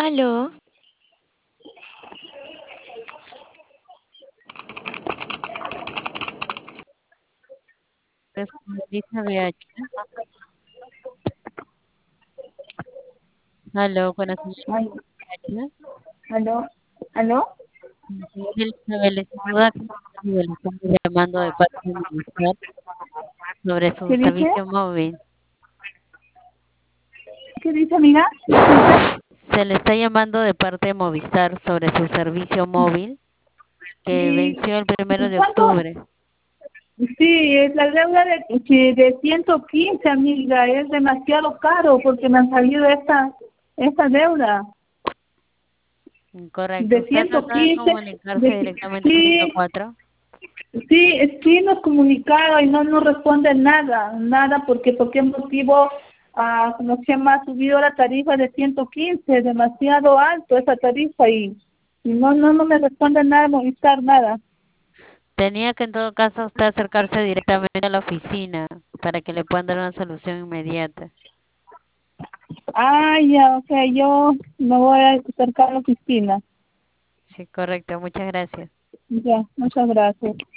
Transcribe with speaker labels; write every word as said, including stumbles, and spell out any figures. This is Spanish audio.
Speaker 1: Aló,
Speaker 2: Es con Elisa B H. Aló, con la señora
Speaker 3: Ay,
Speaker 2: B H.
Speaker 3: ¿aló? ¿Aló?
Speaker 2: Señora Elizabeth, le saluda, le estamos llamando de parte de Movistar sobre su
Speaker 3: ¿Qué dice?
Speaker 2: servicio móvil.
Speaker 3: ¿Qué dice, amiga? Disculpe.
Speaker 2: Se le está llamando de parte de Movistar sobre su servicio móvil que
Speaker 3: Sí.
Speaker 2: venció el primero de
Speaker 3: ¿Cuánto?
Speaker 2: octubre.
Speaker 3: Sí, es la deuda de, que de ciento quince, amiga. Es demasiado caro porque me han salido esta, esta deuda
Speaker 2: Correcto.
Speaker 3: de
Speaker 2: ¿Usted
Speaker 3: ciento
Speaker 2: trató de
Speaker 3: quince.
Speaker 2: comunicarse
Speaker 3: De,
Speaker 2: directamente con Línea
Speaker 3: sí,
Speaker 2: cuatro?
Speaker 3: sí, sí nos comunicado y no nos responden nada, nada, porque por qué motivo, ah, ¿cómo se llama? Ha subido la tarifa de ciento quince, demasiado alto esa tarifa y, y no, no, no me responden nada, Movistar, nada.
Speaker 2: Tenía que en todo caso usted acercarse directamente a la oficina para que le puedan dar una solución inmediata.
Speaker 3: Ah, ya, o sea, yo me voy a acercar a la oficina.
Speaker 2: Sí, correcto. Muchas gracias.
Speaker 3: Ya, muchas gracias.